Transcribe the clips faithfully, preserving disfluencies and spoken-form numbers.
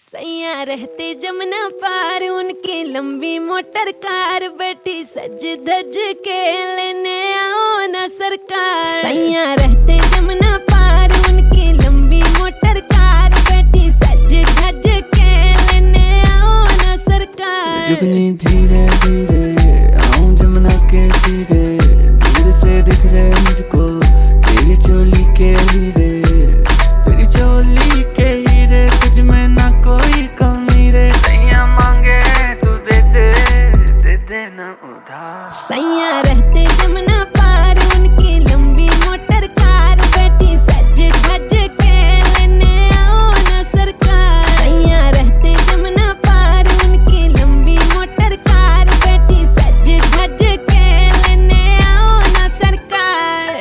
सैया रहते जमुना पार उनकी लंबी मोटर कार, बेटी सज धज के लेने आओ ना सरकार। सैया रहते जमुना पार उनकी लंबी मोटर कार, बेटी सज धज के लेने आओ ना सरकार। जुगनी धीरे धीरे आऊं जमुना के तीरे, दूर से दिख रहे मुझको तेरी चोली के हीरे, तेरी चोली के हीरे, तुझ में ना कोई कमी रे। सैया मांगे तू दे दे, दे दे ना उधार। सैया रहते जमुना पार उनकी लंबी मोटर कार, बेटी सज धज के लेने आओ ना सरकार। सैया रहते जमुना पार उनकी लंबी मोटर कार, बेटी सज धज के लेने आओ ना सरकार।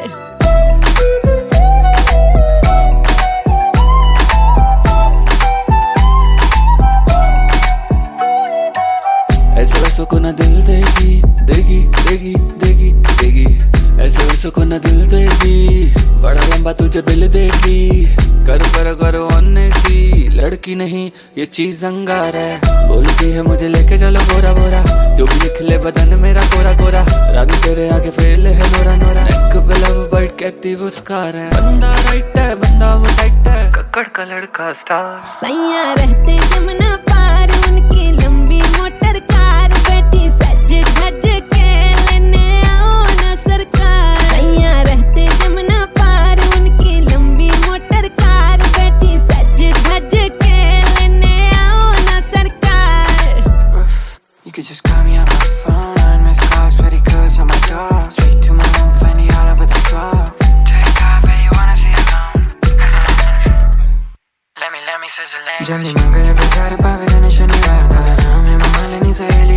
ऐसे वैसों को ना दिल देगी देगी देगी देगी देगी, ऐसे वैसों को ना दिल देगी, बड़ा लंबा तुझे बिल देगी। करो करो करो अन्य सी लड़की नहीं ये चीज अंगार है, बोलती है मुझे लेके चलो बोरा बोरा, जो भी लिख ले बदन मेरा कोरा कोरा, रानी तेरे आगे फेल है नोरा नोरा। एक लव बर्ड कहती वो स्कार है, बंदा राइट है बंदा वो टाइट है, कक्कड़ का लड़का स्टार। सैया रहते जमुना पार उनकी लंबी मोटर कार, बेटी सज धज के लेने आओ ना सरकार। सैया रहते जमुना पार उनकी लंबी मोटर कार, बेटी सज धज के लेने आओ ना सरकार। You could just call me on my phone, miss calls, sweaty goods on my door, straight to my room, Fendi all over the floor. Take off, but you wanna see alone. Let me, let me sizzle it. Gianni manca le pesare, pa' vedere scene guarda, da nome, ma male ni sei